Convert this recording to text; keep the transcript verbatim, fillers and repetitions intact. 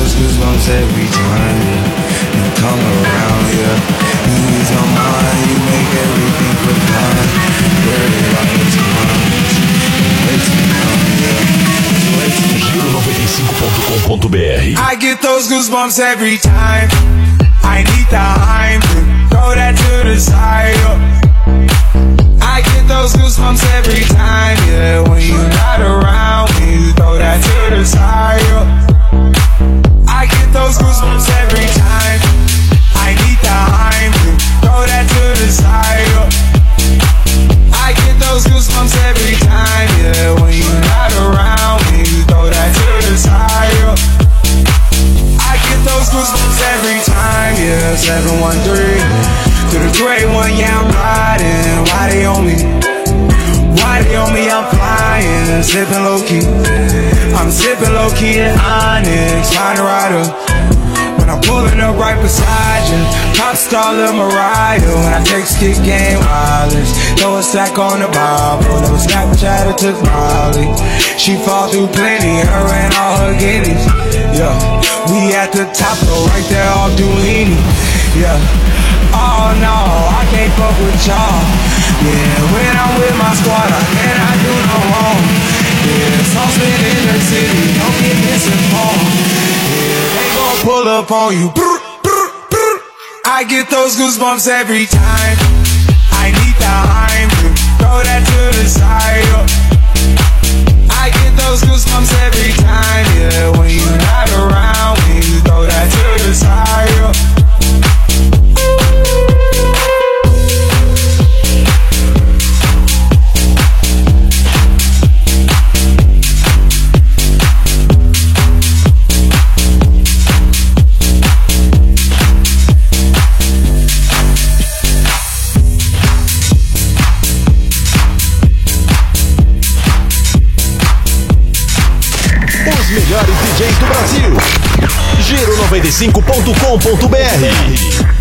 those goosebumps every time, yeah. You come around, yeah. You ease my mind, you make everything feel fine. Dirty like it's mine. Way too young, yeah. Way too young. Giro noventa e cinco ponto com ponto b r. I get those goosebumps every time. I need the Heimlich, throw that to the side, yeah. I get those goosebumps every time, yeah. When you're not around me, you throw that to the side, yeah. I get those goosebumps every time. I need the Heimlich, throw that to the side, yeah. I get those goosebumps every time, yeah. When you're not around me, you throw that to the side, yeah. I get those goosebumps every time, yeah. seven one three to the great one, yeah, I'm riding. Why they on me? Why they on me? I'm flying, sipping low key. I'm sipping low key in Onyx, find a rider. When I'm pulling up right beside you, pop star Lil Mariah. When I text kick game wireless, throw a stack on the Bible. Never Snapchat or took Molly. She fall through plenty, her and all her guineas. Yeah, we at the top though, right there off Duini. Yeah, oh no, I can't fuck with y'all. Yeah, when I'm with my squad, I cannot do no wrong. Yeah, saucepan in the city, don't get misinformed. Yeah, they gon' pull up on you. Brr, brr, brr. I get those goosebumps every time. I need the Heimlich, throw that to the side, yeah. I get those goosebumps every time, yeah. When you're not around me, you throw that to the side, yeah. Melhores D Js do Brasil. Giro noventa e cinco ponto com ponto b r.